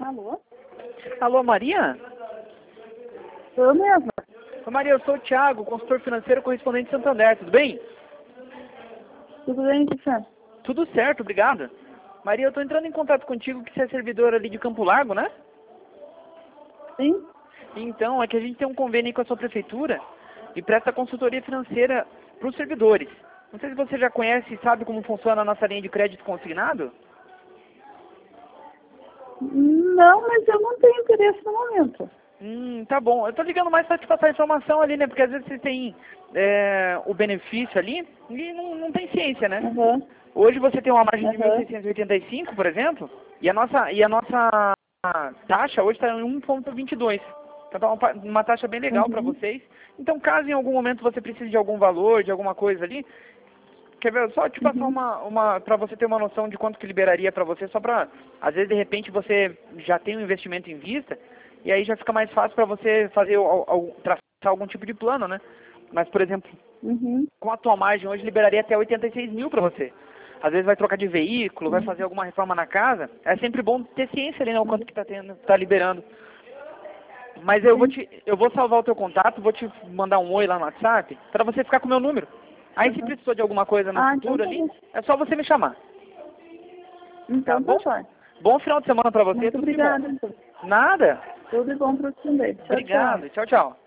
Alô? Alô, Maria? Eu mesma. Ô, Maria, eu sou o Thiago, consultor financeiro correspondente de Santander, tudo bem? Tudo bem, Cristiano? Tudo certo, obrigado. Maria, eu estou entrando em contato contigo que você é servidora ali de Campo Largo, né? Sim? Então, é que a gente tem um convênio com a sua prefeitura e presta consultoria financeira para os servidores. Não sei se você já conhece e sabe como funciona a nossa linha de crédito consignado. Não, mas eu não tenho interesse no momento. Tá bom. Eu tô ligando mais para te passar informação ali, né? Porque às vezes você tem o benefício ali e não tem ciência, né? Aham. Hoje você tem uma margem de Aham. 1.685, por exemplo, e a nossa taxa hoje está em 1,22. Então tá uma taxa bem legal para Uhum. vocês. Então, caso em algum momento você precise de algum valor, de alguma coisa ali, quer ver? Só te passar Uhum. uma para você ter uma noção de quanto que liberaria para você, só para, às vezes, de repente, você já tem um investimento em vista, e aí já fica mais fácil para você fazer, traçar algum tipo de plano, né? Mas, por exemplo, Uhum. com a tua margem hoje liberaria até 86 mil para você. Às vezes vai trocar de veículo, vai Uhum. fazer alguma reforma na casa, é sempre bom ter ciência ali, né, o quanto que tá liberando. Mas Sim. eu vou salvar o teu contato, vou te mandar um oi lá no WhatsApp, para você ficar com o meu número. Aí se Uhum. precisou de alguma coisa no Então futuro tá ali, bom. é só você me chamar, tá Então tá bom? jóia. Bom final de semana para você, Muito tudo de bom. obrigada, então. Nada. Tudo de bom para você também. Tchau, tchau. Obrigado. Tchau, tchau.